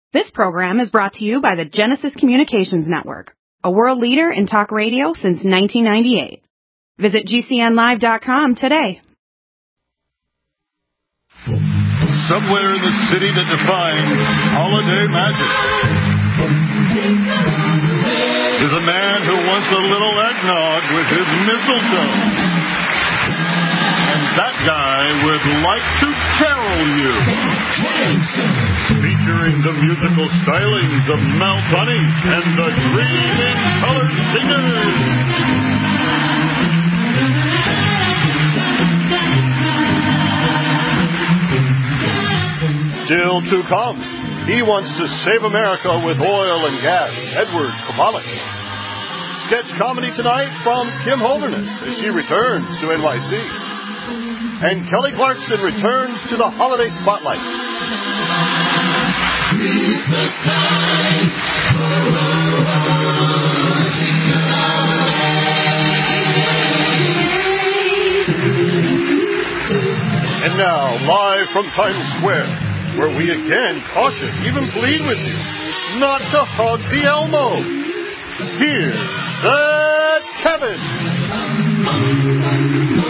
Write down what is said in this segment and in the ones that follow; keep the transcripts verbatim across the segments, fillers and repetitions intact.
This program is brought to you by the Genesis Communications Network, a world leader in talk radio since nineteen ninety-eight. Visit G C N live dot com today. Somewhere in the city that defines holiday magic is a man who wants a little eggnog with his mistletoe. And that guy would like to carol you. Featuring the musical stylings of Mel Tunney and the Dreaming Color Singers. Still to come, he wants to save America with oil and gas. Edward Kovalik. Sketch comedy tonight from Kim Holderness as she returns to N Y C. And Kelly Clarkson returns to the holiday spotlight. Christmas time. And now, live from Times Square, where we again caution, even plead with you, not to hug the Elmo. Here's the Kevin.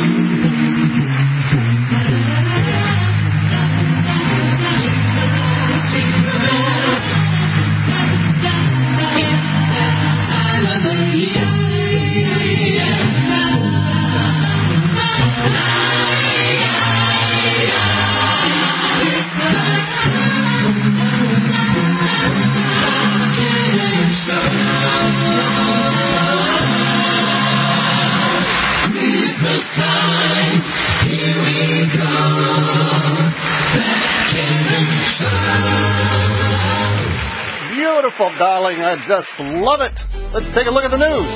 Beautiful, darling. I just love it. Let's take a look at the news.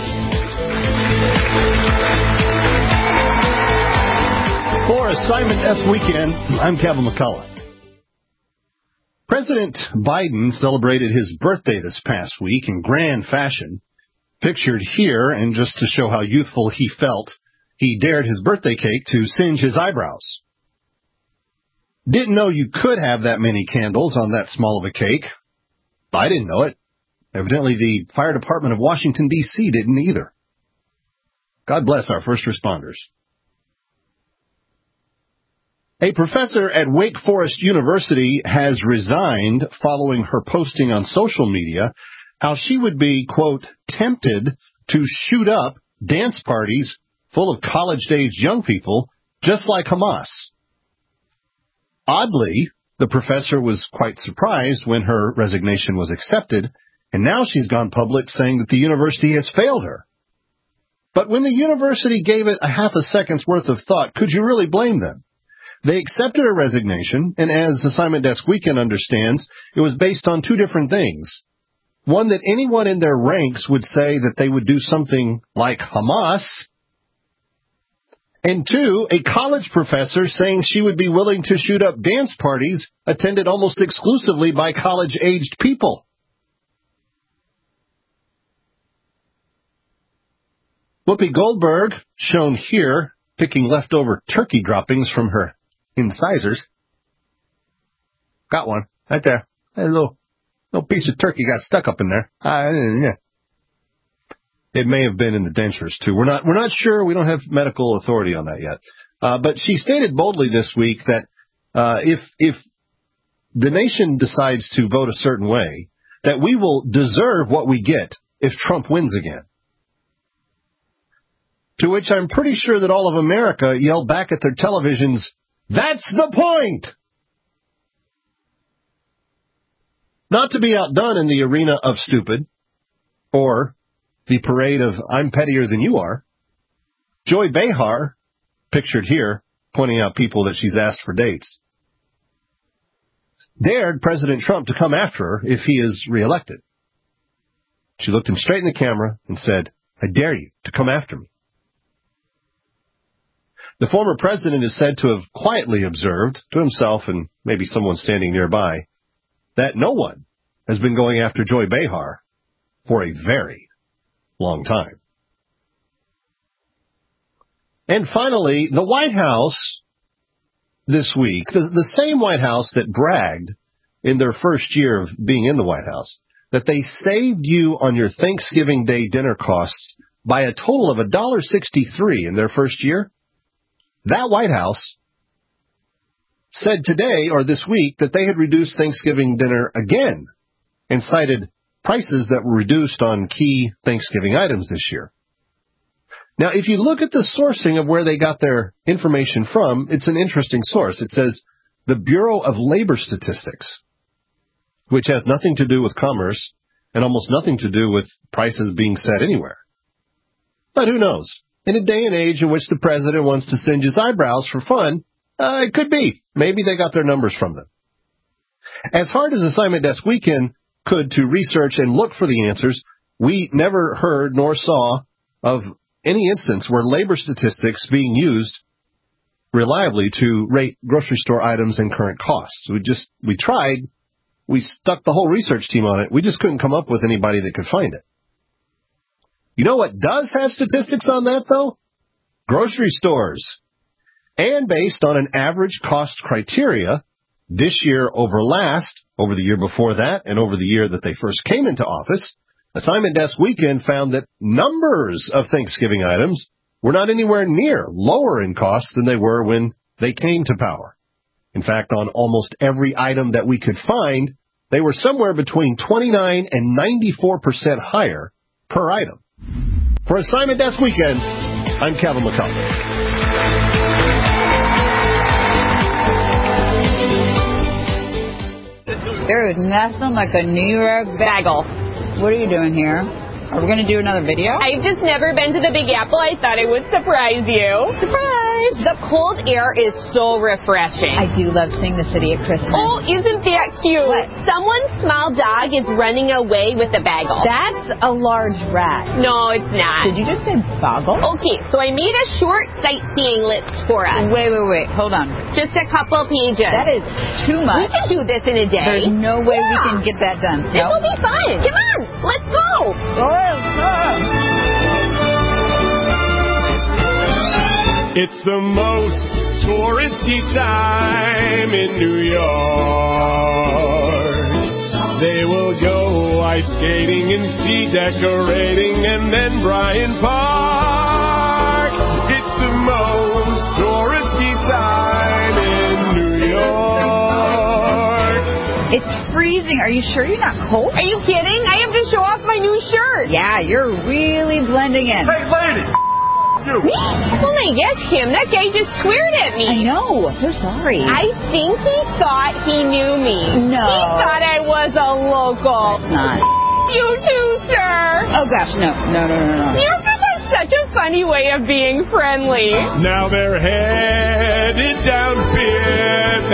For Assignment S Weekend, I'm Kevin McCullough. President Biden celebrated his birthday this past week in grand fashion. Pictured here, and just to show how youthful he felt, he dared his birthday cake to singe his eyebrows. Didn't know you could have that many candles on that small of a cake. I didn't know it. Evidently, the fire department of Washington, D C didn't either. God bless our first responders. A professor at Wake Forest University has resigned following her posting on social media how she would be, quote, tempted to shoot up dance parties full of college-age young people, just like Hamas. Oddly, the professor was quite surprised when her resignation was accepted, and now she's gone public saying that the university has failed her. But when the university gave it a half a second's worth of thought, could you really blame them? They accepted her resignation, and as Assignment Desk Weekend understands, it was based on two different things. One, that anyone in their ranks would say that they would do something like Hamas, and two, a college professor saying she would be willing to shoot up dance parties attended almost exclusively by college-aged people. Whoopi Goldberg, shown here, picking leftover turkey droppings from her incisors. Got one, right there. A little, little piece of turkey got stuck up in there. Uh, yeah. It may have been in the dentures, too. We're not we're not sure. We don't have medical authority on that yet. Uh, but she stated boldly this week that uh, if if the nation decides to vote a certain way, that we will deserve what we get if Trump wins again. To which I'm pretty sure that all of America yelled back at their televisions, "That's the point!" Not to be outdone in the arena of stupid, or the parade of I'm pettier than you are, Joy Behar, pictured here, pointing out people that she's asked for dates, dared President Trump to come after her if he is reelected. She looked him straight in the camera and said, "I dare you to come after me." The former president is said to have quietly observed, to himself and maybe someone standing nearby, that no one has been going after Joy Behar for a very long time. And finally, the White House this week, the, the same White House that bragged in their first year of being in the White House, that they saved you on your Thanksgiving Day dinner costs by a total of one dollar sixty-three in their first year, that White House said today or this week that they had reduced Thanksgiving dinner again and cited prices that were reduced on key Thanksgiving items this year. Now, if you look at the sourcing of where they got their information from, it's an interesting source. It says the Bureau of Labor Statistics, which has nothing to do with commerce and almost nothing to do with prices being set anywhere. But who knows? In a day and age in which the president wants to singe his eyebrows for fun, uh, it could be. Maybe they got their numbers from them. As hard as Assignment Desk Weekend could to research and look for the answers, we never heard nor saw of any instance where labor statistics being used reliably to rate grocery store items and current costs. We just, we tried, we stuck the whole research team on it. We just couldn't come up with anybody that could find it. You know what does have statistics on that, though? Grocery stores. And based on an average cost criteria, this year over last, over the year before that, and over the year that they first came into office, Assignment Desk Weekend found that numbers of Thanksgiving items were not anywhere near lower in cost than they were when they came to power. In fact, on almost every item that we could find, they were somewhere between twenty-nine and ninety-four percent higher per item. For Assignment Desk Weekend, I'm Kevin McCullough. There is nothing like a New York bagel. What are you doing here? Are we going to do another video? I've just never been to the Big Apple. I thought I would surprise you. Surprise! The cold air is so refreshing. I do love seeing the city at Christmas. Oh, isn't that cute? What? Someone's small dog is running away with a bagel. That's a large rat. No, it's not. Did you just say boggle? Okay, so I made a short sightseeing list for us. Wait, wait, wait. Hold on. Just a couple pages. That is too much. We can do this in a day. There's no way yeah. we can get that done. This nope. will be fun. Come on, let's go. Go ahead, go ahead. It's the most touristy time in New York. They will go ice skating and sea decorating and then Bryant Park. It's the most touristy time in New York. It's freezing. Are you sure you're not cold? Are you kidding? I have to show off my new shirt. Yeah, you're really blending in. Hey, lady! You. Me? Oh my gosh, Kim, that guy just sweared at me. I know. So sorry. I think he thought he knew me. No. He thought I was a local. It's not. You too, sir. Oh gosh, no, no, no, no, no. You guys have such a funny way of being friendly. Now they're headed down Fifth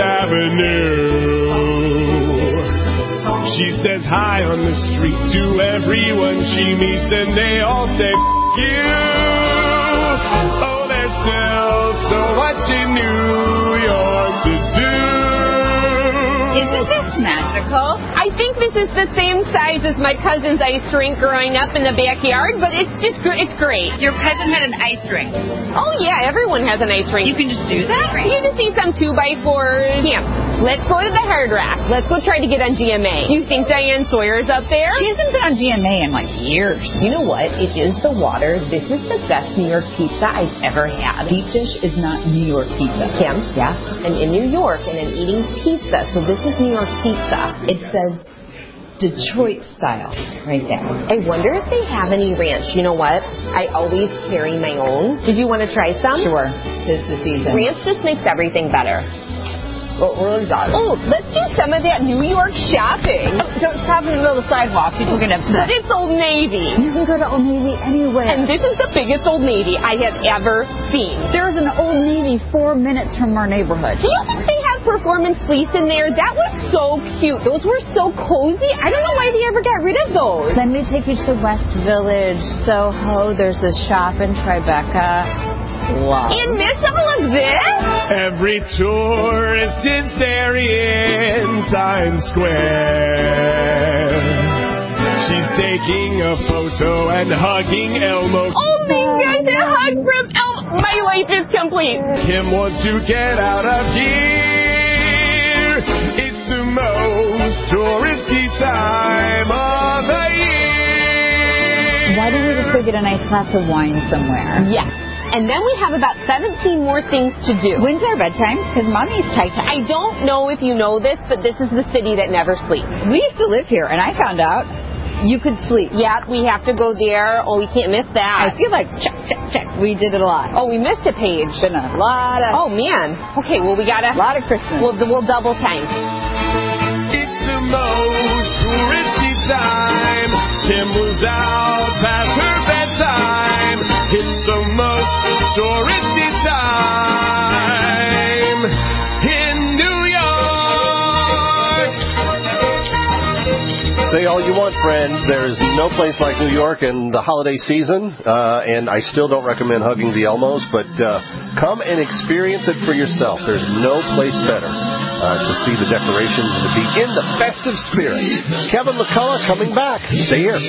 Avenue. She says hi on the street to everyone she meets, and they all say, F you. Oh, there's still so much in New York to do. Isn't this magical? I think this is the same size as my cousin's ice rink growing up in the backyard, but it's just, gr- it's great. Your cousin had an ice rink. Oh yeah, everyone has an ice rink. You can just do that? You just need some two by fours. Camp. Let's go to the Hard Rock. Let's go try to get on G M A. Do you think Diane Sawyer's up there? She hasn't been on G M A in like years. You know what? It is the water. This is the best New York pizza I've ever had. Deep dish is not New York pizza. Kim, yeah, I'm in New York and I'm eating pizza, so this is New York pizza. It says Detroit style right there. I wonder if they have any ranch. You know what? I always carry my own. Did you want to try some? Sure. Tis the season. Ranch just makes everything better. It really does. Oh, let's do some of that New York shopping. Don't stop in the middle of the sidewalk. People get upset. But it's Old Navy. You can go to Old Navy anywhere. And this is the biggest Old Navy I have ever seen. There's an Old Navy four minutes from our neighborhood. Do you think they have performance fleece in there? That was so cute. Those were so cozy. I don't know why they ever got rid of those. Let me take you to the West Village, Soho. There's this shop in Tribeca. Wow. In midst of all of this? Every tourist is there in Times Square. She's taking a photo and hugging Elmo. Oh my gosh, a hug from Elmo. My life is complete. Kim wants to get out of here. It's the most touristy time of the year. Why don't we just go get a nice glass of wine somewhere? Yes. And then we have about seventeen more things to do. When's our bedtime? Because Mommy's tight time. I don't know if you know this, but this is the city that never sleeps. We used to live here, and I found out you could sleep. Yeah, we have to go there. Oh, we can't miss that. I feel like check, check, check. We did it a lot. Oh, we missed a page. Been a lot of... Oh, man. Okay, well, we got a lot of Christmas. We'll, we'll double tank. It's the most touristy time. Kim was out past her bedtime. It's the most touristy time in New York. Say all you want, friend. There's no place like New York in the holiday season, uh, and I still don't recommend hugging the Elmos, but uh, come and experience it for yourself. There's no place better uh, to see the decorations and to be in the festive spirit. Kevin McCullough coming back. Stay here.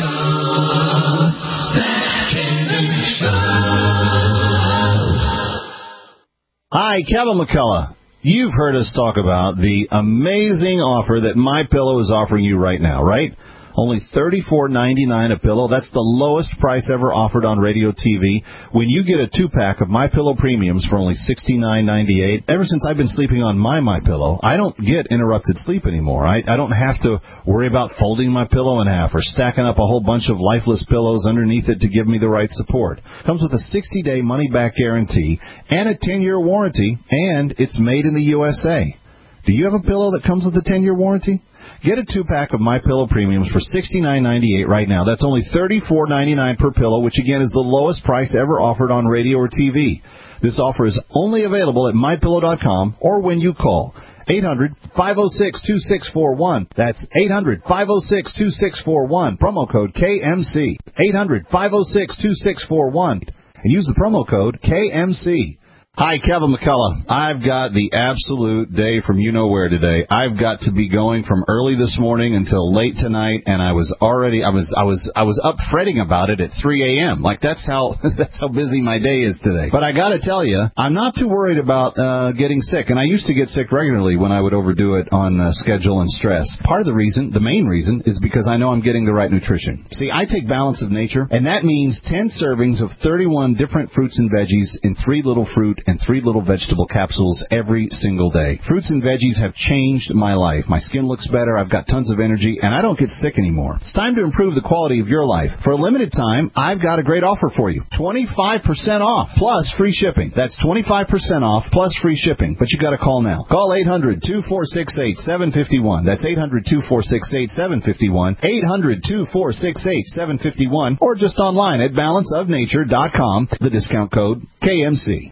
Hi, Kevin McCullough. You've heard us talk about the amazing offer that MyPillow is offering you right now, right? Only thirty-four ninety-nine a pillow. That's the lowest price ever offered on radio T V. When you get a two-pack of MyPillow Premiums for only sixty-nine ninety-eight, ever since I've been sleeping on my MyPillow, I don't get interrupted sleep anymore. I, I don't have to worry about folding my pillow in half or stacking up a whole bunch of lifeless pillows underneath it to give me the right support. Comes with a sixty-day money-back guarantee and a ten-year warranty, and it's made in the U S A. Do you have a pillow that comes with a ten-year warranty? Get a two-pack of MyPillow Premiums for sixty-nine ninety-eight right now. That's only thirty-four ninety-nine per pillow, which, again, is the lowest price ever offered on radio or T V. This offer is only available at my pillow dot com or when you call eight hundred, five oh six, two six four one. That's eight hundred, five oh six, two six four one. Promo code K M C. eight hundred, five oh six, two six four one. And use the promo code K M C. Hi, Kevin McCullough. I've got the absolute day from you-know-where today. I've got to be going from early this morning until late tonight, and I was already, I was, I was, I was up fretting about it at three a.m. Like, that's how, that's how busy my day is today. But I gotta tell you, I'm not too worried about, uh, getting sick. And I used to get sick regularly when I would overdo it on uh, schedule and stress. Part of the reason, the main reason, is because I know I'm getting the right nutrition. See, I take Balance of Nature, and that means ten servings of thirty-one different fruits and veggies in three little fruit and three little vegetable capsules every single day. Fruits and veggies have changed my life. My skin looks better, I've got tons of energy, and I don't get sick anymore. It's time to improve the quality of your life. For a limited time, I've got a great offer for you. twenty-five percent off plus free shipping. That's twenty-five percent off plus free shipping. But you got to call now. Call eight hundred, two four six eight, seven five one. That's eight hundred, two four six eight, seven five one. eight hundred, two four six eight, seven five one. Or just online at balance of nature dot com. The discount code K M C.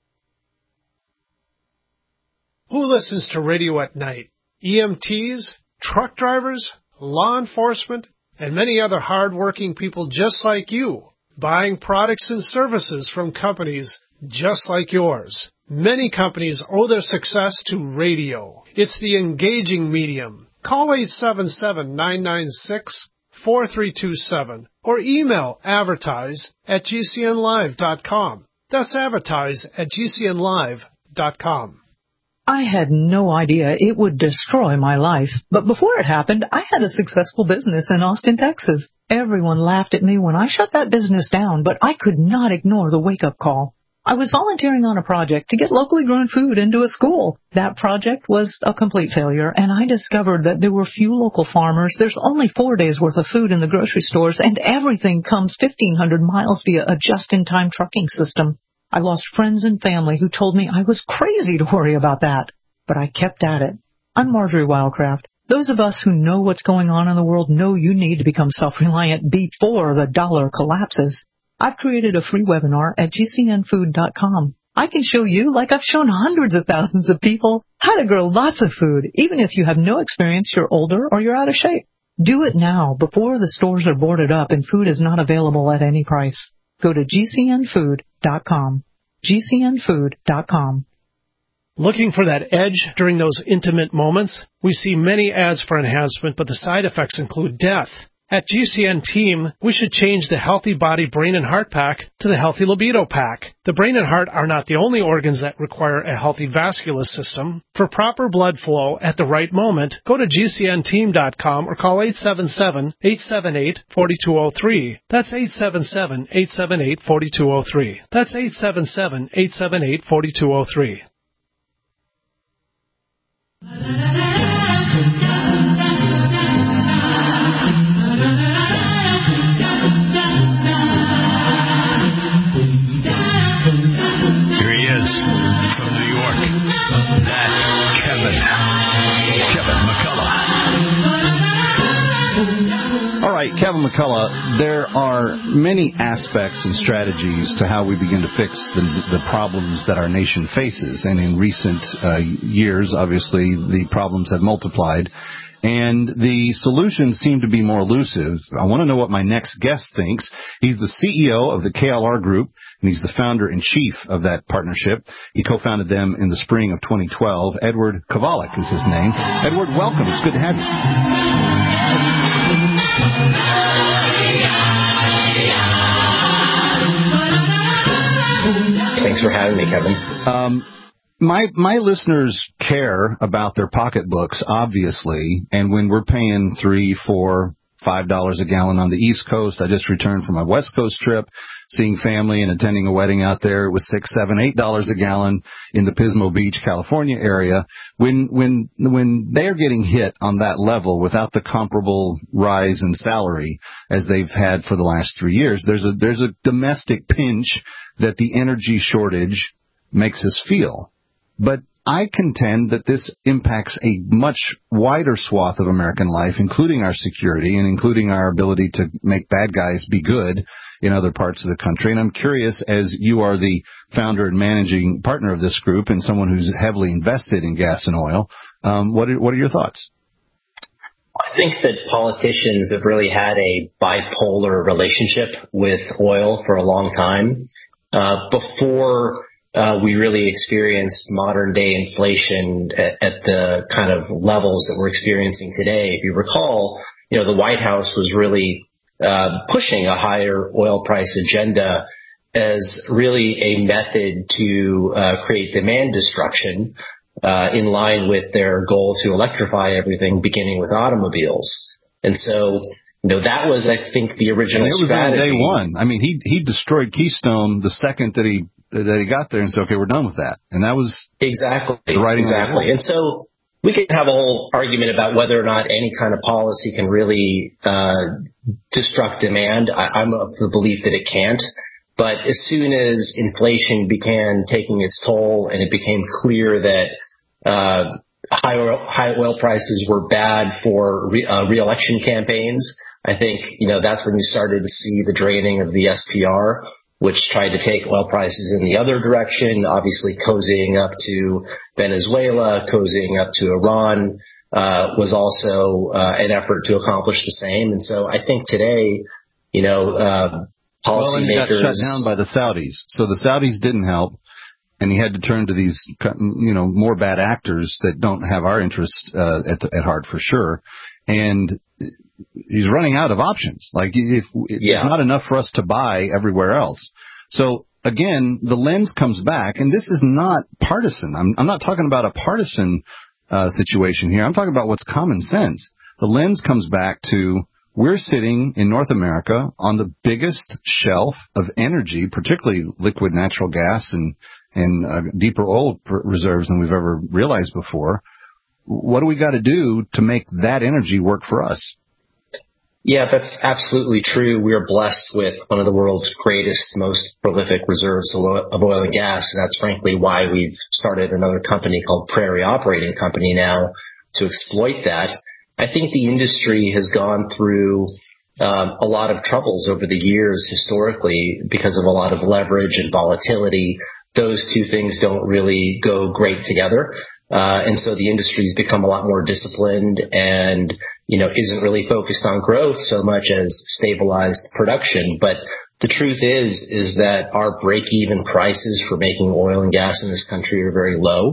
Who listens to radio at night? E M Ts, truck drivers, law enforcement, and many other hard-working people just like you, buying products and services from companies just like yours. Many companies owe their success to radio. It's the engaging medium. Call eight seven seven, nine nine six, four three two seven or email advertise at g c n live dot com. That's advertise at g c n live dot com. I had no idea it would destroy my life, but before it happened, I had a successful business in Austin, Texas. Everyone laughed at me when I shut that business down, but I could not ignore the wake-up call. I was volunteering on a project to get locally grown food into a school. That project was a complete failure, and I discovered that there were few local farmers. There's only four days' worth of food in the grocery stores, and everything comes fifteen hundred miles via a just-in-time trucking system. I lost friends and family who told me I was crazy to worry about that, but I kept at it. I'm Marjorie Wildcraft. Those of us who know what's going on in the world know you need to become self-reliant before the dollar collapses. I've created a free webinar at g c n food dot com. I can show you, like I've shown hundreds of thousands of people, how to grow lots of food, even if you have no experience, you're older, or you're out of shape. Do it now, before the stores are boarded up and food is not available at any price. Go to g c n food dot com. g c n food dot com. Looking for that edge during those intimate moments? We see many ads for enhancement, but the side effects include death. At G C N Team, we should change the Healthy Body, Brain, and Heart Pack to the Healthy Libido Pack. The brain and heart are not the only organs that require a healthy vascular system. For proper blood flow at the right moment, go to G C N team dot com or call eight seven seven, eight seven eight, four two zero three. That's eight seven seven, eight seven eight, four two zero three. That's eight seven seven, eight seven eight, four two zero three. From New York, that's Kevin. Kevin McCullough. All right, Kevin McCullough, there are many aspects and strategies to how we begin to fix the, the problems that our nation faces. And in recent uh, years, obviously, the problems have multiplied. And the solutions seem to be more elusive. I want to know what my next guest thinks. He's the C E O of the K L R Group, and he's the founder-in-chief of that partnership. He co-founded them in the spring of twenty twelve. Edward Kovalik is his name. Edward, welcome. It's good to have you. Thanks for having me, Kevin. Um, My my listeners care about their pocketbooks, obviously, and when we're paying three, four, five dollars a gallon on the East Coast, I just returned from my West Coast trip, seeing family and attending a wedding out there. It was six, seven, eight dollars a gallon in the Pismo Beach, California area. When when when they're getting hit on that level without the comparable rise in salary as they've had for the last three years, there's a there's a domestic pinch that the energy shortage makes us feel. But I contend that this impacts a much wider swath of American life, including our security and including our ability to make bad guys be good in other parts of the country. And I'm curious, as you are the founder and managing partner of this group and someone who's heavily invested in gas and oil, um, what are, what are your thoughts? I think that politicians have really had a bipolar relationship with oil for a long time. Uh, before Uh, we really experienced modern day inflation at, at the kind of levels that we're experiencing today. If you recall, you know, the White House was really uh, pushing a higher oil price agenda as really a method to uh, create demand destruction uh, in line with their goal to electrify everything, beginning with automobiles. And so, you know, that was, I think, the original and it was strategy. On day one. I mean, he he destroyed Keystone the second that he that he got there and said, okay, we're done with that. And that was exactly the writing exactly. And so we could have a whole argument about whether or not any kind of policy can really uh, destruct demand. I, I'm of the belief that it can't. But as soon as inflation began taking its toll and it became clear that uh, high oil, high oil prices were bad for re, uh, re-election campaigns, I think, you know, that's when you started to see the draining of the S P R, which tried to take oil prices in the other direction, obviously cozying up to Venezuela, cozying up to Iran, uh, was also uh, an effort to accomplish the same. And so I think today, you know, uh, policymakers... Well, and he got shut down by the Saudis. So the Saudis didn't help, and he had to turn to these, you know, more bad actors that don't have our interest uh, at, the, at heart for sure. And he's running out of options. Like, if yeah. it's not enough for us to buy everywhere else. So again, the lens comes back, and this is not partisan. I'm, I'm not talking about a partisan uh, situation here. I'm talking about what's common sense. The lens comes back to, we're sitting in North America on the biggest shelf of energy, particularly liquid natural gas and, and uh, deeper oil reserves than we've ever realized before. What do we got to do to make that energy work for us? Yeah, that's absolutely true. We are blessed with one of the world's greatest, most prolific reserves of oil and gas. And that's frankly why we've started another company called Prairie Operating Company now to exploit that. I think the industry has gone through um, a lot of troubles over the years historically because of a lot of leverage and volatility. Those two things don't really go great together. Uh, and so the industry's become a lot more disciplined and, you know, isn't really focused on growth so much as stabilized production. But the truth is, is that our break-even prices for making oil and gas in this country are very low.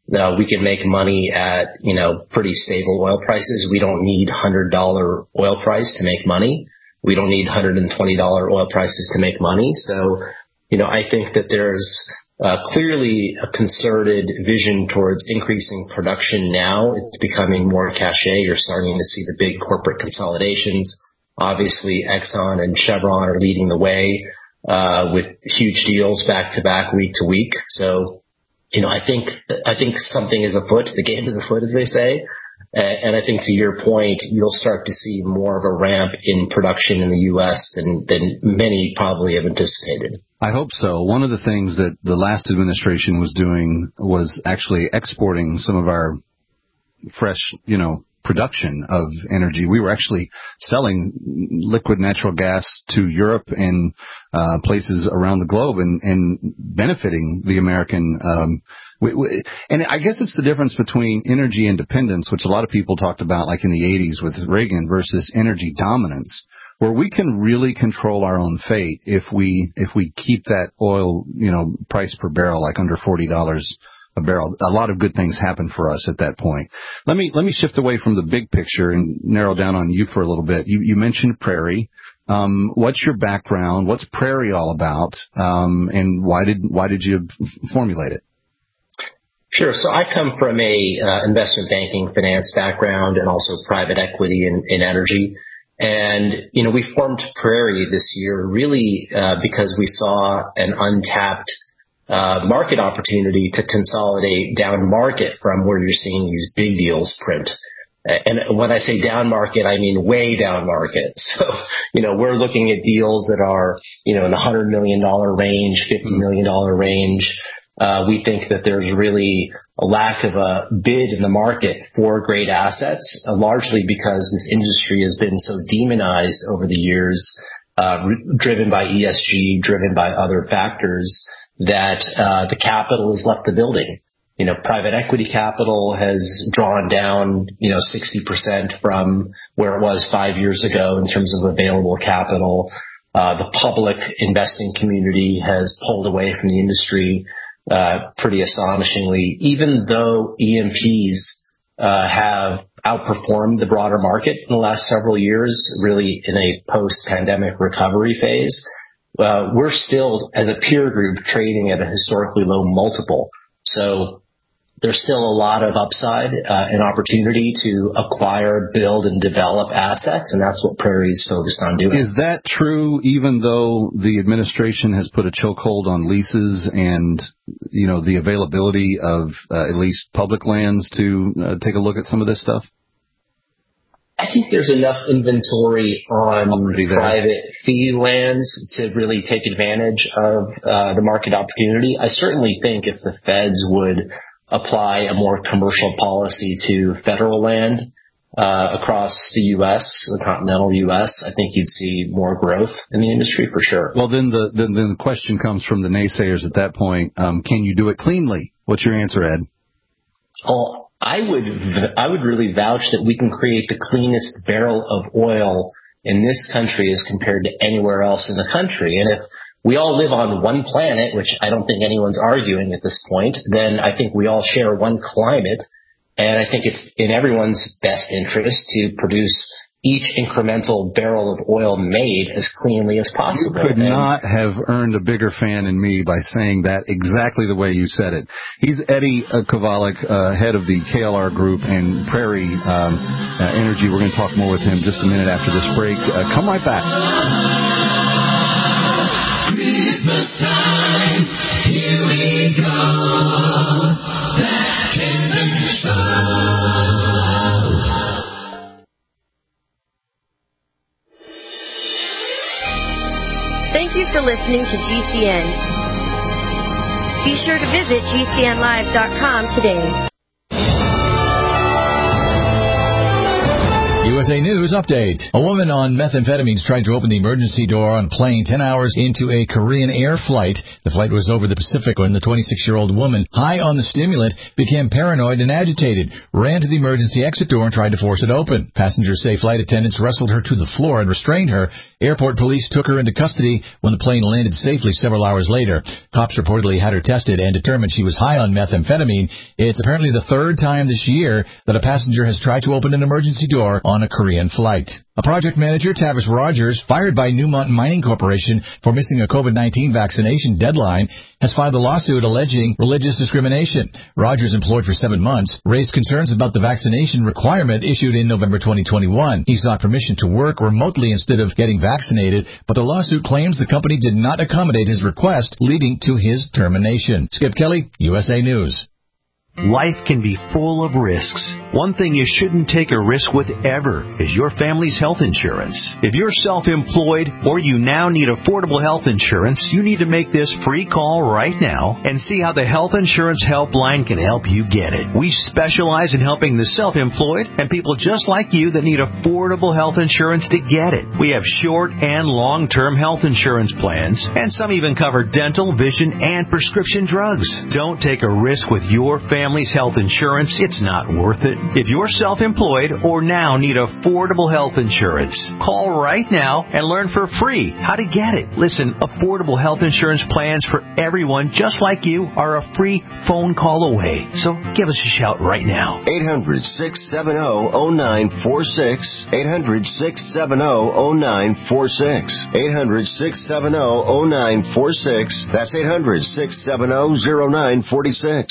uh, we can make money at, you know, pretty stable oil prices. We don't need one hundred dollars oil price to make money. We don't need one hundred twenty dollars oil prices to make money. So, you know, I think that there's uh, clearly a concerted vision towards increasing production now. It's becoming more cachet. You're starting to see the big corporate consolidations. Obviously, Exxon and Chevron are leading the way uh, with huge deals back to back, week to week. So, you know, I think I think something is afoot. The game is afoot, as they say. And I think to your point, you'll start to see more of a ramp in production in the U S than, than many probably have anticipated. I hope so. One of the things that the last administration was doing was actually exporting some of our fresh, you know, production of energy. We were actually selling liquid natural gas to Europe and uh, places around the globe and, and benefiting the American um We, we, and I guess it's the difference between energy independence, which a lot of people talked about like in the eighties with Reagan, versus energy dominance, where we can really control our own fate if we if we keep that oil, you know, price per barrel like under forty dollars a barrel. A lot of good things happen for us at that point. Let me let me shift away from the big picture and narrow down on you for a little bit. You, you mentioned Prairie. Um, what's your background? What's Prairie all about? Um, and why did why did you formulate it? Sure. So I come from a uh, investment banking finance background and also private equity in, in energy. And, you know, we formed Prairie this year really uh, because we saw an untapped uh, market opportunity to consolidate down market from where you're seeing these big deals print. And when I say down market, I mean way down market. So, you know, we're looking at deals that are, you know, in the one hundred million dollars range, fifty million dollars range. Uh, we think that there's really a lack of a bid in the market for great assets, uh, largely because this industry has been so demonized over the years, uh, re- driven by E S G, driven by other factors, that uh, the capital has left the building. You know, private equity capital has drawn down, you know, sixty percent from where it was five years ago in terms of available capital. Uh, the public investing community has pulled away from the industry Uh, pretty astonishingly, even though E M Ps uh, have outperformed the broader market in the last several years, really in a post-pandemic recovery phase. Uh, we're still, as a peer group, trading at a historically low multiple. So there's still a lot of upside uh, and opportunity to acquire, build, and develop assets, and that's what Prairie's focused on doing. Is that true even though the administration has put a chokehold on leases and, you know, the availability of uh, at least public lands to uh, take a look at some of this stuff? I think there's enough inventory on private fee lands to really take advantage of uh, the market opportunity. I certainly think if the feds would apply a more commercial policy to federal land uh, across the U S, the continental U S, I think you'd see more growth in the industry for sure. Well, then the then, then the question comes from the naysayers at that point. Um, can you do it cleanly? What's your answer, Ed? Oh, I would I would really vouch that we can create the cleanest barrel of oil in this country as compared to anywhere else in the country. And if we all live on one planet, which I don't think anyone's arguing at this point, then I think we all share one climate. And I think it's in everyone's best interest to produce each incremental barrel of oil made as cleanly as possible. You could and not have earned a bigger fan in me by saying that exactly the way you said it. He's Eddie uh, Kovalik, uh, head of the K L R Group and Prairie um, uh, Energy. We're going to talk more with him just a minute after this break. Uh, come right back. Christmas time, here we go, that Kevin Show. Thank you for listening to G C N. Be sure to visit G C N live dot com today. U S A News Update. A woman on methamphetamines tried to open the emergency door on a plane ten hours into a Korean Air flight. The flight was over the Pacific when the twenty-six-year-old woman, high on the stimulant, became paranoid and agitated, ran to the emergency exit door and tried to force it open. Passengers say flight attendants wrestled her to the floor and restrained her. Airport police took her into custody when the plane landed safely several hours later. Cops reportedly had her tested and determined she was high on methamphetamine. It's apparently the third time this year that a passenger has tried to open an emergency door on a Korean flight. A project manager, Tavis Rogers, fired by Newmont Mining Corporation for missing a COVID nineteen vaccination deadline, has filed a lawsuit alleging religious discrimination. Rogers, employed for seven months, raised concerns about the vaccination requirement issued in November twenty twenty-one. He sought permission to work remotely instead of getting vaccinated, but the lawsuit claims the company did not accommodate his request, leading to his termination. Skip Kelly, U S A News. Life can be full of risks. One thing you shouldn't take a risk with ever is your family's health insurance. If you're self-employed or you now need affordable health insurance, you need to make this free call right now and see how the Health Insurance Helpline can help you get it. We specialize in helping the self-employed and people just like you that need affordable health insurance to get it. We have short and long-term health insurance plans, and some even cover dental, vision, and prescription drugs. Don't take a risk with your family. Family's health insurance, it's not worth it. If you're self-employed or now need affordable health insurance, call right now and learn for free how to get it. Listen, affordable health insurance plans for everyone just like you are a free phone call away. So give us a shout right now. eight hundred, six seven zero, zero nine four six. eight hundred, six seven zero, zero nine four six. eight hundred, six seven zero, zero nine four six. That's eight hundred, six seven zero, zero nine four six.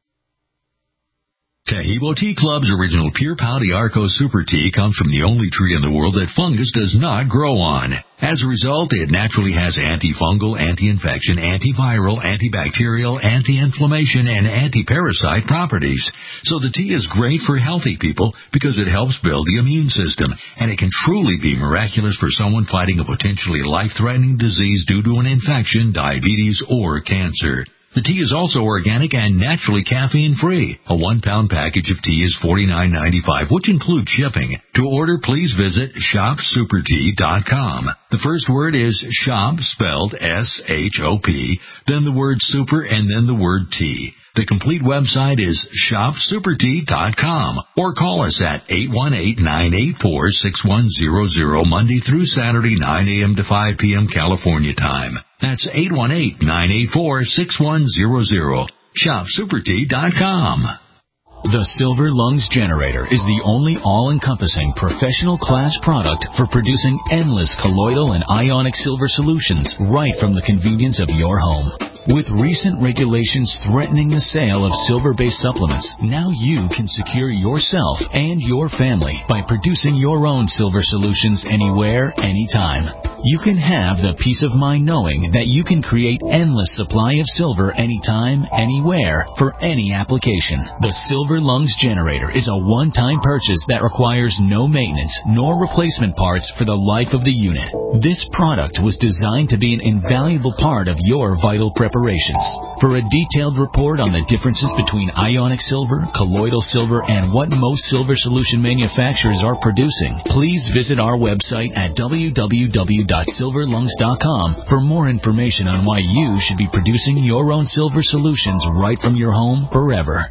Tahibo Tea Club's original Pure Pau Arco Super Tea comes from the only tree in the world that fungus does not grow on. As a result, it naturally has antifungal, anti-infection, antiviral, antibacterial, anti-inflammation, and anti-parasite properties. So the tea is great for healthy people because it helps build the immune system, and it can truly be miraculous for someone fighting a potentially life-threatening disease due to an infection, diabetes, or cancer. The tea is also organic and naturally caffeine-free. A one-pound package of tea is forty-nine ninety-five, which includes shipping. To order, please visit shop super tea dot com. The first word is shop, spelled S H O P, then the word super, and then the word tea. The complete website is shop super tea dot com, or call us at eight one eight, nine eight four, six one zero zero Monday through Saturday, nine a.m. to five p.m. California time. That's eight one eight, nine eight four, six one zero zero. shop super tea dot com. The Silver Lungs Generator is the only all-encompassing professional class product for producing endless colloidal and ionic silver solutions right from the convenience of your home. With recent regulations threatening the sale of silver-based supplements, now you can secure yourself and your family by producing your own silver solutions anywhere, anytime. You can have the peace of mind knowing that you can create endless supply of silver anytime, anywhere, for any application. The Silver Lungs Generator is a one-time purchase that requires no maintenance nor replacement parts for the life of the unit. This product was designed to be an invaluable part of your vital preparations. For a detailed report on the differences between ionic silver, colloidal silver, and what most silver solution manufacturers are producing, please visit our website at w w w dot silver lungs dot com for more information on why you should be producing your own silver solutions right from your home forever.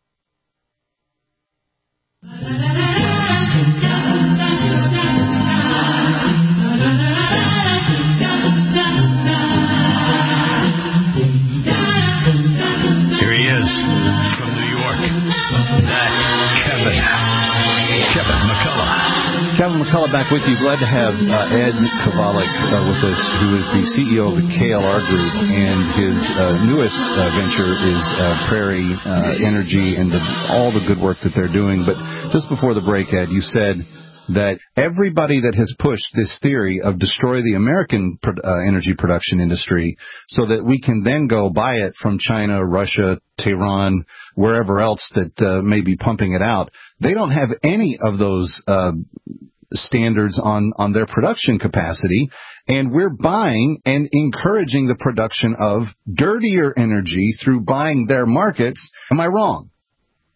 Here he is, from New York. That Kevin. Kevin McCullough. Kevin McCullough back with you. Glad to have uh, Ed Kovalik uh, with us, who is the C E O of the K L R Group, and his uh, newest uh, venture is uh, Prairie uh, Energy and the, all the good work that they're doing. But just before the break, Ed, you said that everybody that has pushed this theory of destroy the American pro- uh, energy production industry so that we can then go buy it from China, Russia, Tehran, wherever else that uh, may be pumping it out, they don't have any of those uh, standards on, on their production capacity, and we're buying and encouraging the production of dirtier energy through buying their markets. Am I wrong?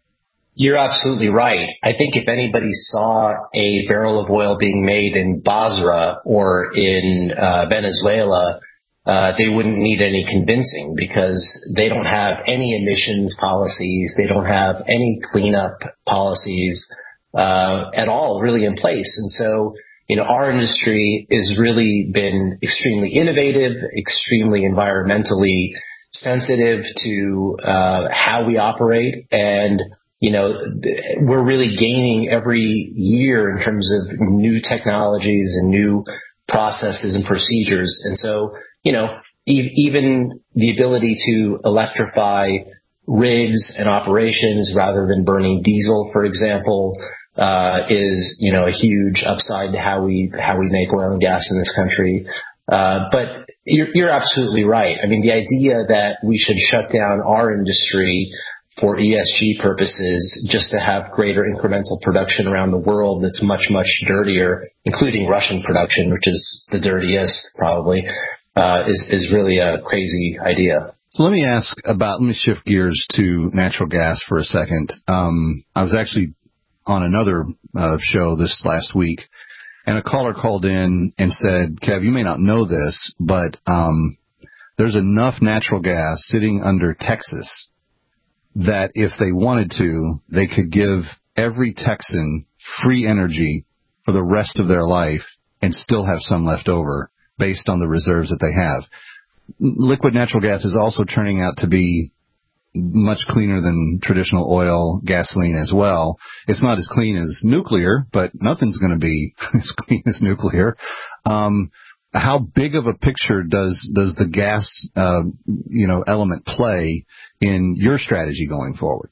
You're absolutely right. I think if anybody saw a barrel of oil being made in Basra or in uh, Venezuela, uh, they wouldn't need any convincing because they don't have any emissions policies. They don't have any cleanup policies uh, at all really in place. And so, you know, our industry has really been extremely innovative, extremely environmentally sensitive to uh, how we operate. And You know, we're really gaining every year in terms of new technologies and new processes and procedures. And so, you know, e- even the ability to electrify rigs and operations rather than burning diesel, for example, uh, is, you know, a huge upside to how we, how we make oil and gas in this country. Uh, but you're, you're absolutely right. I mean, the idea that we should shut down our industry for E S G purposes, just to have greater incremental production around the world that's much, much dirtier, including Russian production, which is the dirtiest probably, uh, is, is really a crazy idea. So let me ask about, let me shift gears to natural gas for a second. Um, I was actually on another uh, show this last week, and a caller called in and said, Kev, you may not know this, but um, there's enough natural gas sitting under Texas that if they wanted to, they could give every Texan free energy for the rest of their life and still have some left over based on the reserves that they have. Liquid natural gas is also turning out to be much cleaner than traditional oil, gasoline as well. It's not as clean as nuclear, but nothing's going to be as clean as nuclear. Um, how big of a picture does does the gas, uh, you know, element play in your strategy going forward?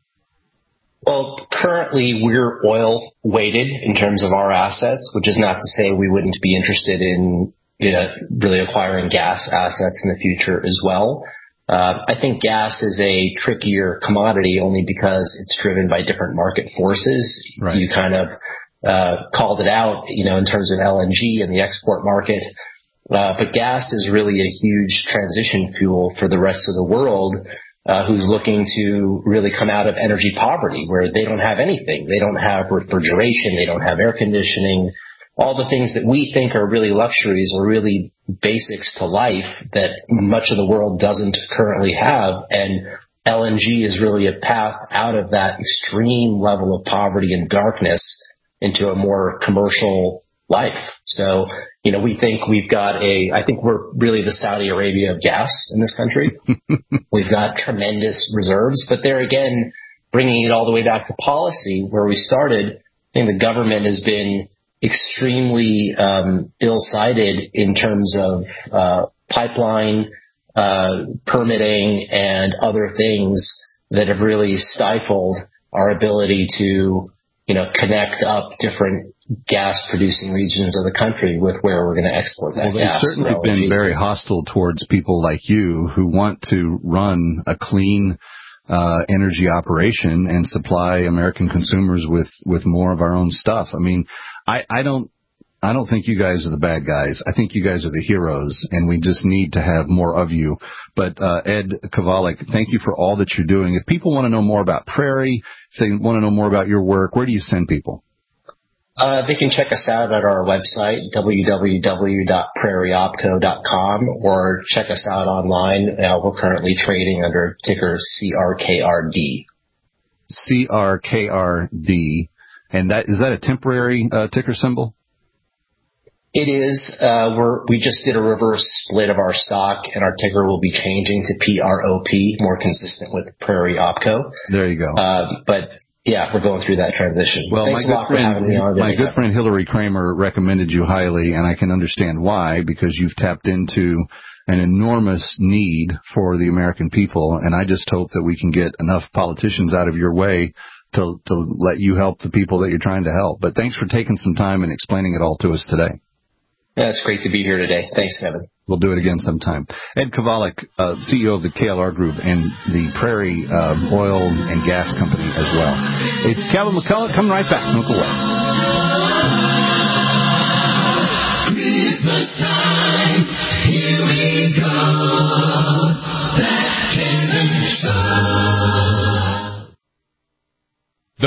Well, currently we're oil weighted in terms of our assets, which is not to say we wouldn't be interested in, you know, really acquiring gas assets in the future as well. Uh, I think gas is a trickier commodity only because it's driven by different market forces. Right. You kind of uh, called it out, you know, in terms of L N G and the export market. Uh, but gas is really a huge transition fuel for the rest of the world, uh, who's looking to really come out of energy poverty, where they don't have anything. They don't have refrigeration. They don't have air conditioning. All the things that we think are really luxuries are really basics to life that much of the world doesn't currently have. And L N G is really a path out of that extreme level of poverty and darkness into a more commercial life. So, you know, we think we've got a, I think we're really the Saudi Arabia of gas in this country. We've got tremendous reserves, but there again, bringing it all the way back to policy where we started, I think the government has been extremely um, ill-sighted in terms of uh, pipeline uh, permitting and other things that have really stifled our ability to, you know, connect up different gas-producing regions of the country with where we're going to export that well, they've gas. certainly been very hostile towards people like you who want to run a clean uh, energy operation and supply American consumers with, with more of our own stuff. I mean, I, I don't I don't think you guys are the bad guys. I think you guys are the heroes, and we just need to have more of you. But uh, Ed Kovalik, thank you for all that you're doing. If people want to know more about Prairie, if they want to know more about your work, where do you send people? Uh, they can check us out at our website, w w w dot prairie opco dot com, or check us out online. Uh, we're currently trading under ticker C R K R D. C R K R D. And that is that a temporary uh, ticker symbol? It is. Uh, we're, we just did a reverse split of our stock, and our ticker will be changing to P R O P, more consistent with Prairie Opco. There you go. Uh, but yeah, we're going through that transition. Well, Thanks my a lot good friend, for having me on. my good friend Hillary Kramer recommended you highly, and I can understand why, because you've tapped into an enormous need for the American people, and I just hope that we can get enough politicians out of your way to to let you help the people that you're trying to help. But thanks for taking some time and explaining it all to us today. Yeah, it's great to be here today. Thanks, Kevin. We'll do it again sometime. Ed Kovalik, uh, C E O of the K L R Group and the Prairie uh, Oil and Gas Company as well. It's Kevin McCullough. Coming right back. Don't go away. Christmas time, here we go. That Kevin Show. The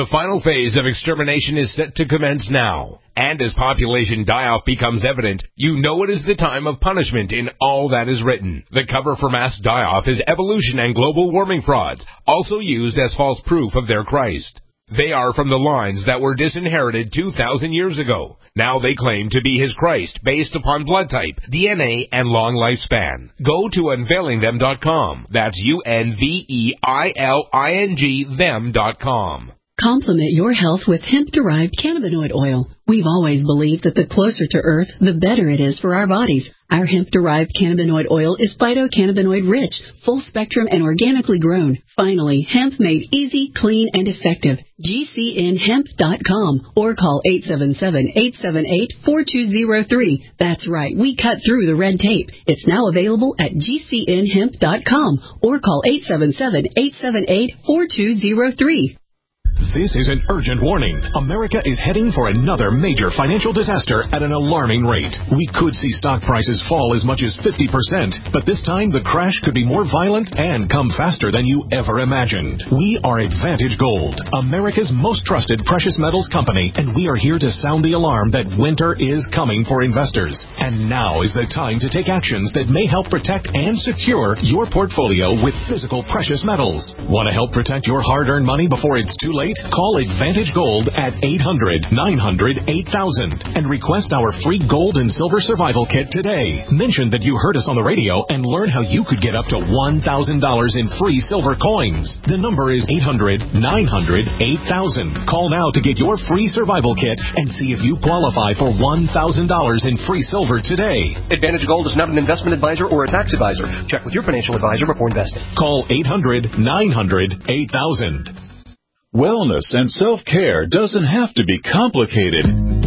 The final phase of extermination is set to commence now. And as population die-off becomes evident, you know it is the time of punishment in all that is written. The cover for mass die-off is evolution and global warming frauds, also used as false proof of their Christ. They are from the lines that were disinherited two thousand years ago. Now they claim to be his Christ based upon blood type, D N A, and long lifespan. Go to unveiling them dot com. That's U N V E I L I N G them dot com. Complement your health with hemp-derived cannabinoid oil. We've always believed that the closer to Earth, the better it is for our bodies. Our hemp-derived cannabinoid oil is phytocannabinoid rich, full spectrum, and organically grown. Finally, hemp made easy, clean, and effective. G C N hemp dot com or call eight seven seven, eight seven eight, four two zero three. That's right, we cut through the red tape. It's now available at G C N hemp dot com or call eight seven seven, eight seven eight, four two zero three. This is an urgent warning. America is heading for another major financial disaster at an alarming rate. We could see stock prices fall as much as fifty percent, but this time the crash could be more violent and come faster than you ever imagined. We are Advantage Gold, America's most trusted precious metals company, and we are here to sound the alarm that winter is coming for investors. And now is the time to take actions that may help protect and secure your portfolio with physical precious metals. Want to help protect your hard-earned money before it's too late? Call Advantage Gold at eight hundred, nine hundred, eight thousand and request our free gold and silver survival kit today. Mention that you heard us on the radio and learn how you could get up to one thousand dollars in free silver coins. The number is eight hundred, nine hundred, eight thousand. Call now to get your free survival kit and see if you qualify for one thousand dollars in free silver today. Advantage Gold is not an investment advisor or a tax advisor. Check with your financial advisor before investing. Call eight hundred, nine hundred, eight thousand. Wellness and self-care doesn't have to be complicated.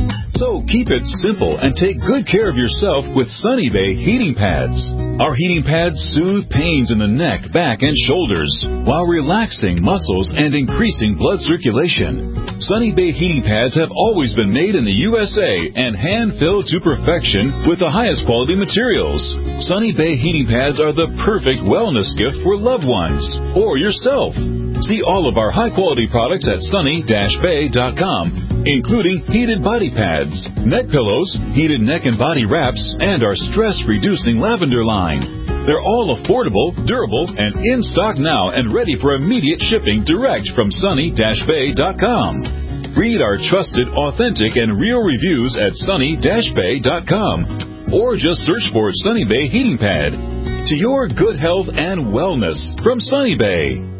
So keep it simple and take good care of yourself with Sunny Bay heating pads. Our heating pads soothe pains in the neck, back, and shoulders while relaxing muscles and increasing blood circulation. Sunny Bay heating pads have always been made in the U S A and hand-filled to perfection with the highest quality materials. Sunny Bay heating pads are the perfect wellness gift for loved ones or yourself. See all of our high-quality products at sunny dash bay dot com, including heated body pads, neck pillows, heated neck and body wraps, and our stress-reducing lavender line. They're all affordable, durable, and in stock now and ready for immediate shipping direct from sunny dash bay dot com. Read our trusted, authentic, and real reviews at sunny dash bay dot com or just search for Sunny Bay Heating Pad. To your good health and wellness from Sunny Bay.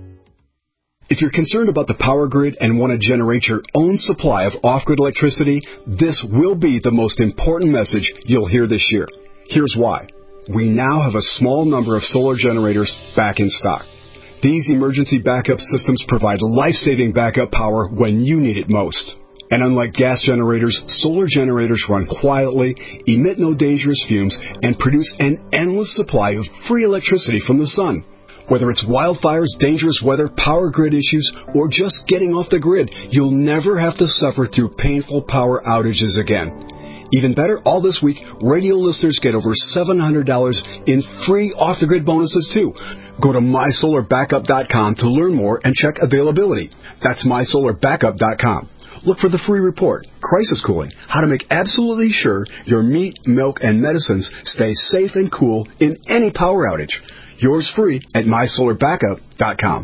If you're concerned about the power grid and want to generate your own supply of off-grid electricity, this will be the most important message you'll hear this year. Here's why. We now have a small number of solar generators back in stock. These emergency backup systems provide life-saving backup power when you need it most. And unlike gas generators, solar generators run quietly, emit no dangerous fumes, and produce an endless supply of free electricity from the sun. Whether it's wildfires, dangerous weather, power grid issues, or just getting off the grid, you'll never have to suffer through painful power outages again. Even better, all this week, radio listeners get over seven hundred dollars in free off-the-grid bonuses, too. Go to my solar backup dot com to learn more and check availability. That's my solar backup dot com. Look for the free report, Crisis Cooling, how to make absolutely sure your meat, milk, and medicines stay safe and cool in any power outage. Yours free at my solar backup dot com.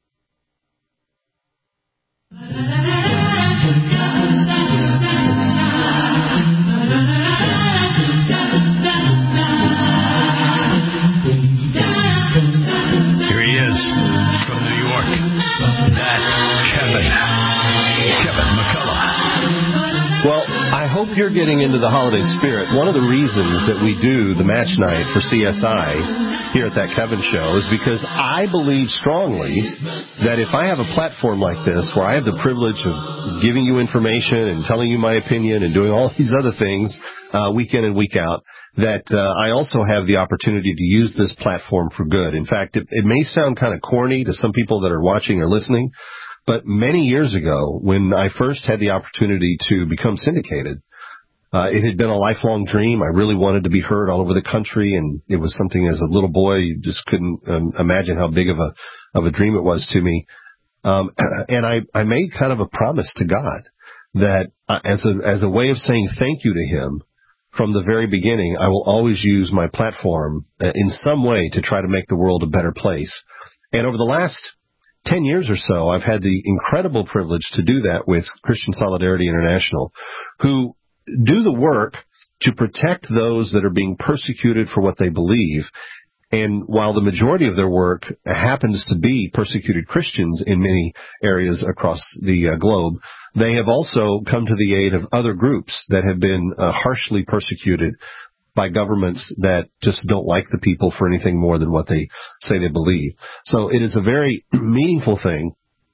Here he is from New York. That's Kevin. Kevin McCullough. Well, I hope you're getting into the holiday spirit. One of the reasons that we do the match night for C S I here at That Kevin Show is because I believe strongly that if I have a platform like this where I have the privilege of giving you information and telling you my opinion and doing all these other things uh, week in and week out, that uh, I also have the opportunity to use this platform for good. In fact, it, it may sound kind of corny to some people that are watching or listening, but many years ago, when I first had the opportunity to become syndicated, uh, it had been a lifelong dream. I really wanted to be heard all over the country, and it was something as a little boy, you just couldn't um, imagine how big of a of a dream it was to me. Um, and I, I made kind of a promise to God that uh, as a, as a way of saying thank you to him from the very beginning, I will always use my platform uh, in some way to try to make the world a better place. And over the last ten years or so, I've had the incredible privilege to do that with Christian Solidarity International, who do the work to protect those that are being persecuted for what they believe. And while the majority of their work happens to be persecuted Christians in many areas across the uh, globe, they have also come to the aid of other groups that have been uh, harshly persecuted by governments that just don't like the people for anything more than what they say they believe. So it is a very meaningful thing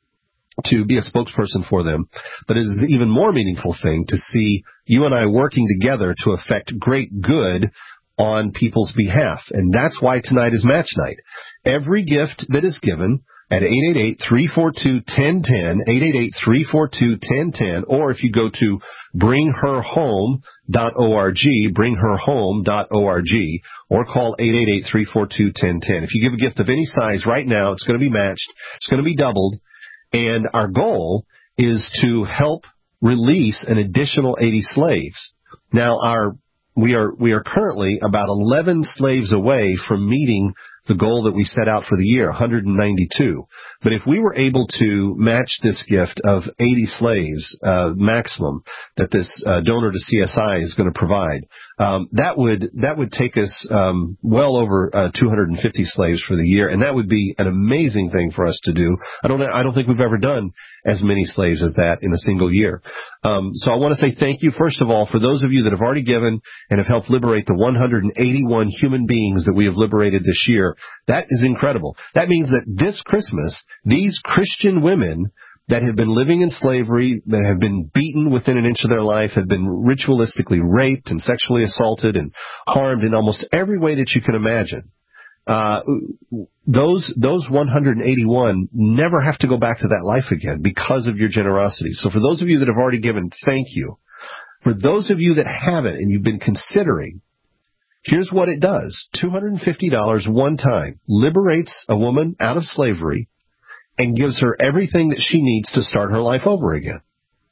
to be a spokesperson for them, but it is an even more meaningful thing to see you and I working together to affect great good on people's behalf. And that's why tonight is match night. Every gift that is given at eight eight eight, three four two, one zero one zero, eight eight eight, three four two, one zero one zero, or if you go to bring her home dot org, bring her home dot org, or call eight eight eight, three four two, one zero one zero. If you give a gift of any size right now, it's going to be matched. It's going to be doubled. And our goal is to help release an additional eighty slaves. Now, our we are we are currently about eleven slaves away from meeting the goal that we set out for the year, one hundred ninety-two. But if we were able to match this gift of eighty slaves, uh, maximum, that this uh, donor to C S I is going to provide, um, that would that would take us um, well over uh, two hundred fifty slaves for the year, and that would be an amazing thing for us to do. I don't I don't think we've ever done as many slaves as that in a single year. Um, so I want to say thank you, first of all, for those of you that have already given and have helped liberate the one hundred eighty-one human beings that we have liberated this year. That is incredible. That means that this Christmas, these Christian women that have been living in slavery, that have been beaten within an inch of their life, have been ritualistically raped and sexually assaulted and harmed in almost every way that you can imagine, uh, those those one hundred eighty-one never have to go back to that life again because of your generosity. So for those of you that have already given, thank you. For those of you that haven't and you've been considering, here's what it does. two hundred fifty dollars one time liberates a woman out of slavery and gives her everything that she needs to start her life over again.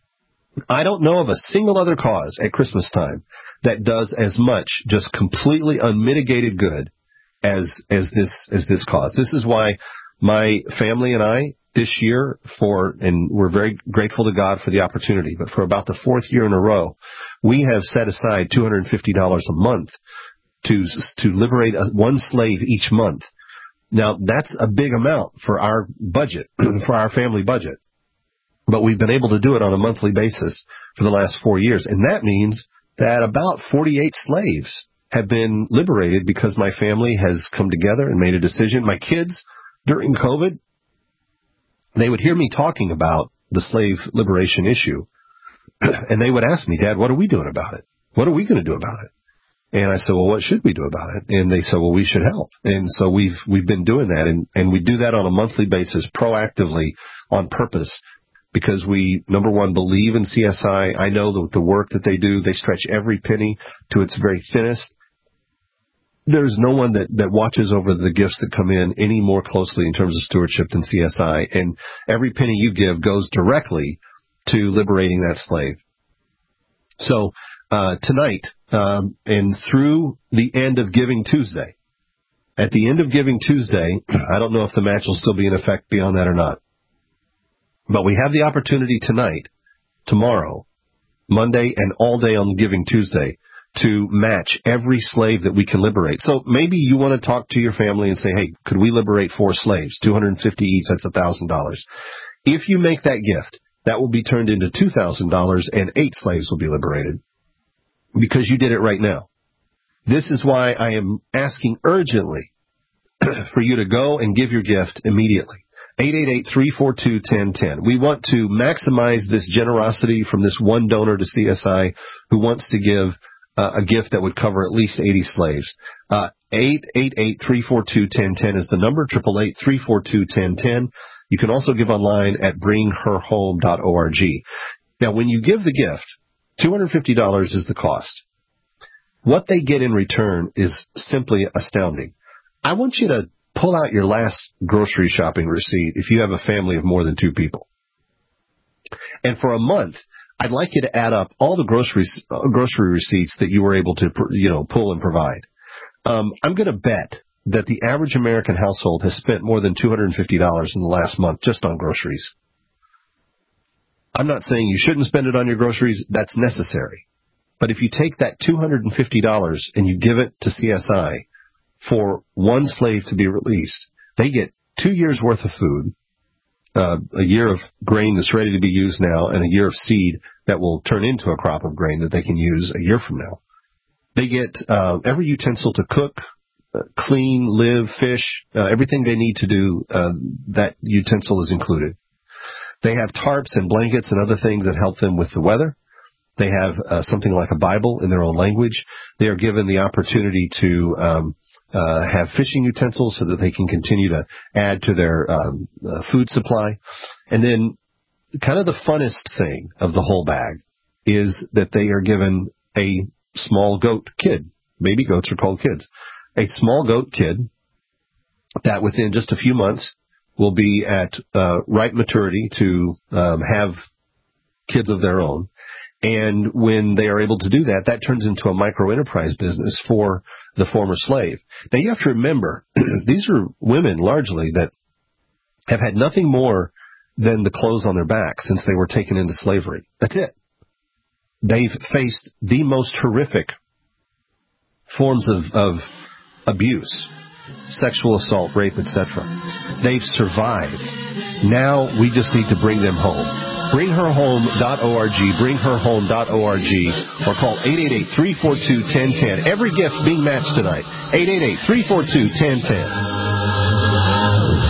I don't know of a single other cause at Christmas time that does as much just completely unmitigated good as as this as this cause. This is why my family and I this year, for and we're very grateful to God for the opportunity, but for about the fourth year in a row, we have set aside two hundred fifty dollars a month to to liberate a, one slave each month. Now, that's a big amount for our budget, for our family budget. But we've been able to do it on a monthly basis for the last four years. And that means that about forty-eight slaves have been liberated because my family has come together and made a decision. My kids, during COVID, they would hear me talking about the slave liberation issue. And they would ask me, Dad, what are we doing about it? What are we going to do about it? And I said, well, what should we do about it? And they said, well, we should help. And so we've we've been doing that, and, and we do that on a monthly basis, proactively, on purpose, because we, number one, believe in C S I. I know the, the work that they do. They stretch every penny to its very thinnest. There's no one that, that watches over the gifts that come in any more closely in terms of stewardship than C S I. And every penny you give goes directly to liberating that slave. So uh, tonight, um, and through the end of Giving Tuesday, at the end of Giving Tuesday, I don't know if the match will still be in effect beyond that or not, but we have the opportunity tonight, tomorrow, Monday, and all day on Giving Tuesday to match every slave that we can liberate. So maybe you want to talk to your family and say, hey, could we liberate four slaves, two hundred fifty each, that's one thousand dollars. If you make that gift, that will be turned into two thousand dollars and eight slaves will be liberated because you did it right now. This is why I am asking urgently for you to go and give your gift immediately. eight eight eight, three four two, one zero one zero. We want to maximize this generosity from this one donor to C S I who wants to give uh, a gift that would cover at least eighty slaves. Uh, eight eight eight, three four two, one zero one zero is the number, eight eight eight, three four two, one zero one zero. You can also give online at bring her home dot org. Now, when you give the gift, two hundred fifty dollars is the cost. What they get in return is simply astounding. I want you to pull out your last grocery shopping receipt if you have a family of more than two people. And for a month, I'd like you to add up all the groceries, uh, grocery receipts that you were able to, you know, pull and provide. Um, I'm going to bet that the average American household has spent more than two hundred fifty dollars in the last month just on groceries. I'm not saying you shouldn't spend it on your groceries. That's necessary. But if you take that two hundred fifty dollars and you give it to C S I for one slave to be released, they get two years' worth of food, uh, a year of grain that's ready to be used now, and a year of seed that will turn into a crop of grain that they can use a year from now. They get uh, every utensil to cook, uh, clean, live, fish, uh, everything they need to do, uh, that utensil is included. They have tarps and blankets and other things that help them with the weather. They have uh, something like a Bible in their own language. They are given the opportunity to um, uh, have fishing utensils so that they can continue to add to their um, uh, food supply. And then kind of the funnest thing of the whole bag is that they are given a small goat kid. Baby goats are called kids. A small goat kid that within just a few months will be at uh, ripe maturity to um, have kids of their own. And when they are able to do that, that turns into a micro-enterprise business for the former slave. Now, you have to remember, these are women largely that have had nothing more than the clothes on their back since they were taken into slavery. That's it. They've faced the most horrific forms of, of abuse, sexual assault, rape, et cetera. They've survived. Now we just need to bring them home. bring her home dot org, bring her home dot org, or call eight eight eight, three four two, one zero one zero. Every gift being matched tonight. eight eight eight, three four two, one zero one zero.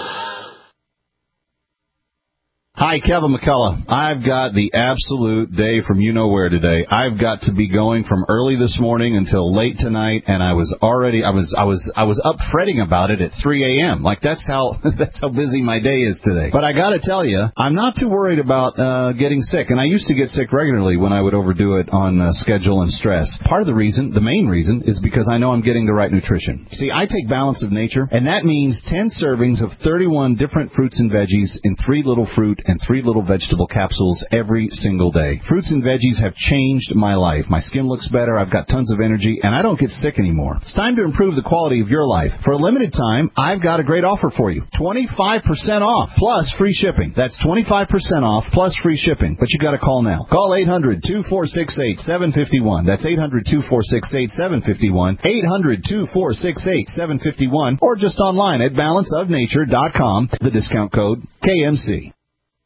Hi, Kevin McCullough. I've got the absolute day from you-know-where today. I've got to be going from early this morning until late tonight, and I was already, I was, I was, I was up fretting about it at three a.m. Like, that's how, that's how busy my day is today. But I gotta tell you, I'm not too worried about, uh, getting sick. And I used to get sick regularly when I would overdo it on uh, schedule and stress. Part of the reason, the main reason, is because I know I'm getting the right nutrition. See, I take Balance of Nature, and that means ten servings of thirty-one different fruits and veggies in three little fruit and three little vegetable capsules every single day. Fruits and veggies have changed my life. My skin looks better, I've got tons of energy, and I don't get sick anymore. It's time to improve the quality of your life. For a limited time, I've got a great offer for you. twenty-five percent off plus free shipping. That's twenty-five percent off plus free shipping. But you got to call now. Call eight hundred, two four six eight, seven five one. That's eight hundred, two four six eight, seven five one. eight hundred, two four six eight, seven five one. Or just online at balance of nature dot com. The discount code K M C.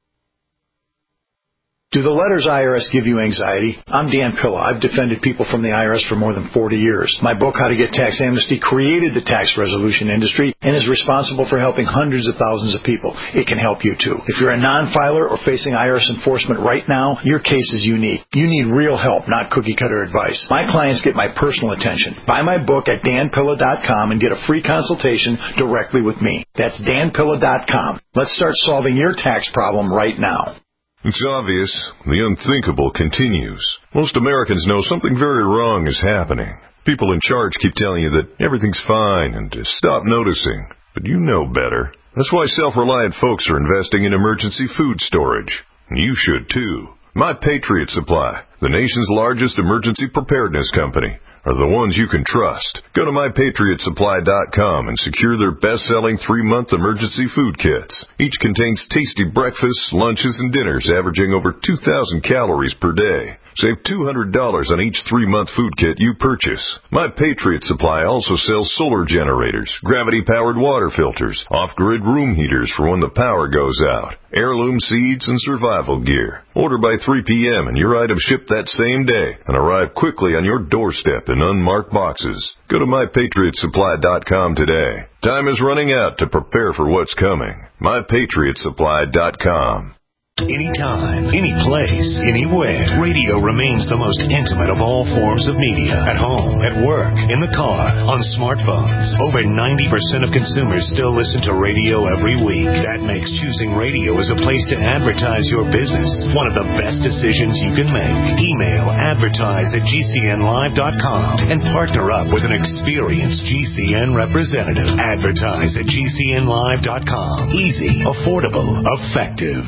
Do the letters I R S give you anxiety? I'm Dan Pilla. I've defended people from the I R S for more than forty years. My book, How to Get Tax Amnesty, created the tax resolution industry and is responsible for helping hundreds of thousands of people. It can help you too. If you're a non-filer or facing I R S enforcement right now, your case is unique. You need real help, not cookie-cutter advice. My clients get my personal attention. Buy my book at dan pilla dot com and get a free consultation directly with me. That's dan pilla dot com. Let's start solving your tax problem right now. It's obvious. The unthinkable continues. Most Americans know something very wrong is happening. People in charge keep telling you that everything's fine and to stop noticing. But you know better. That's why self-reliant folks are investing in emergency food storage. And you should too. My Patriot Supply, the nation's largest emergency preparedness company, are the ones you can trust. Go to my patriot supply dot com and secure their best-selling three-month emergency food kits. Each contains tasty breakfasts, lunches, and dinners averaging over two thousand calories per day. Save two hundred dollars on each three-month food kit you purchase. My Patriot Supply also sells solar generators, gravity-powered water filters, off-grid room heaters for when the power goes out, heirloom seeds, and survival gear. Order by three p.m. and your items ship that same day and arrive quickly on your doorstep in unmarked boxes. Go to my patriot supply dot com today. Time is running out to prepare for what's coming. my patriot supply dot com. Anytime, any place, anywhere. Radio remains the most intimate of all forms of media. At home, at work, in the car, on smartphones. Over ninety percent of consumers still listen to radio every week. That makes choosing radio as a place to advertise your business one of the best decisions you can make. Email advertise at G C N live dot com and partner up with an experienced G C N representative. Advertise at G C N live dot com. Easy, affordable, effective.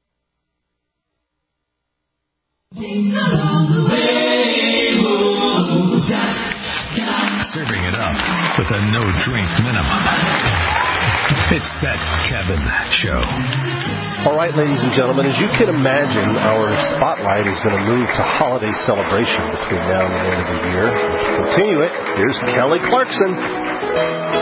Serving it up with a no-drink minimum. It's that Kevin Show. All right, ladies and gentlemen, as you can imagine, our spotlight is going to move to holiday celebration between now and the end of the year. To continue it, here's Kelly Clarkson.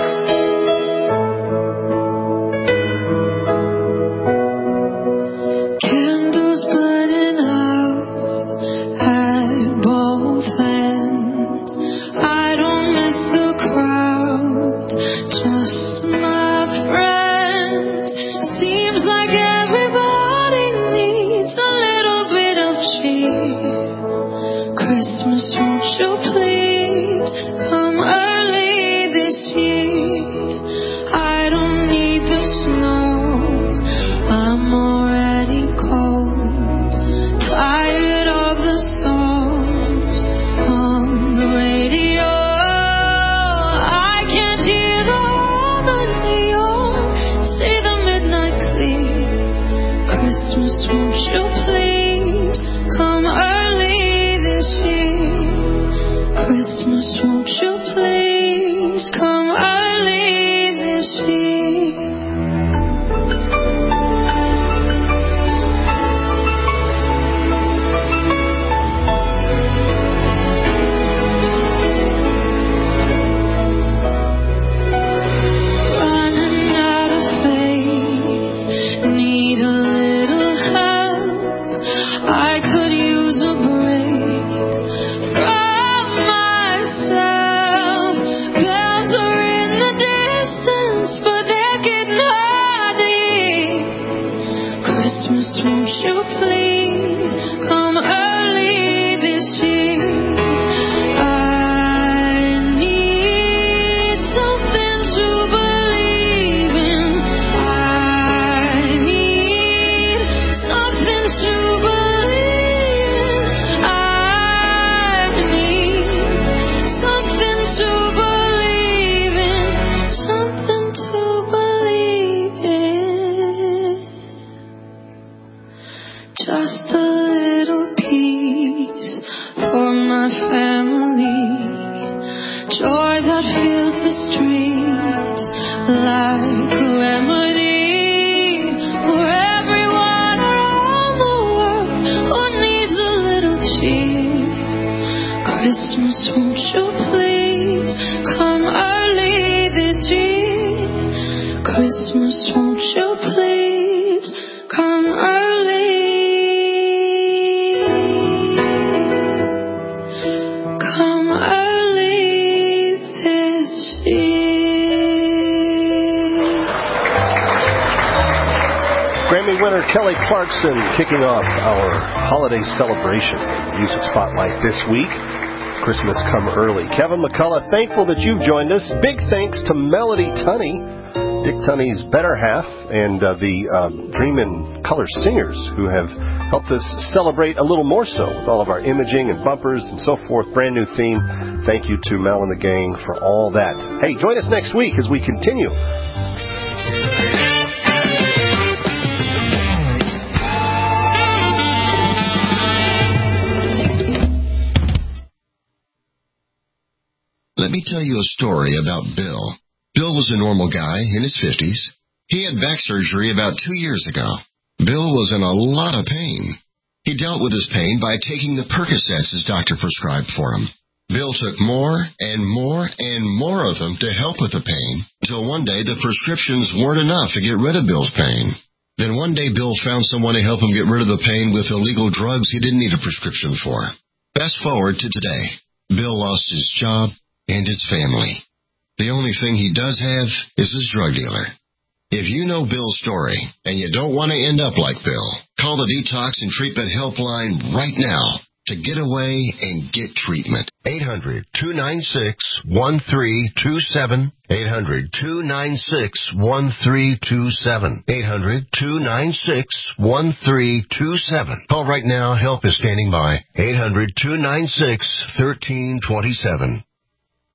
Kelly Clarkson kicking off our holiday celebration music spotlight this week. Christmas come early. Kevin McCullough, thankful that you've joined us. Big thanks to Melody Tunney, Dick Tunney's better half, and uh, the um, Dream in Color singers who have helped us celebrate a little more so with all of our imaging and bumpers and so forth. Brand new theme. Thank you to Mel and the gang for all that. Hey, join us next week as we continue. Let me tell you a story about Bill. Bill was a normal guy in his fifties. He had back surgery about two years ago. Bill was in a lot of pain. He dealt with his pain by taking the Percocets his doctor prescribed for him. Bill took more and more and more of them to help with the pain, until one day the prescriptions weren't enough to get rid of Bill's pain. Then one day Bill found someone to help him get rid of the pain with illegal drugs he didn't need a prescription for. Fast forward to today. Bill lost his job and his family. The only thing he does have is his drug dealer. If you know Bill's story and you don't want to end up like Bill, call the Detox and Treatment Helpline right now to get away and get treatment. eight hundred, two nine six, one three two seven. eight hundred, two nine six, one three two seven. eight hundred, two nine six, one three two seven. Call right now. Help is standing by. eight hundred, two nine six, one three two seven.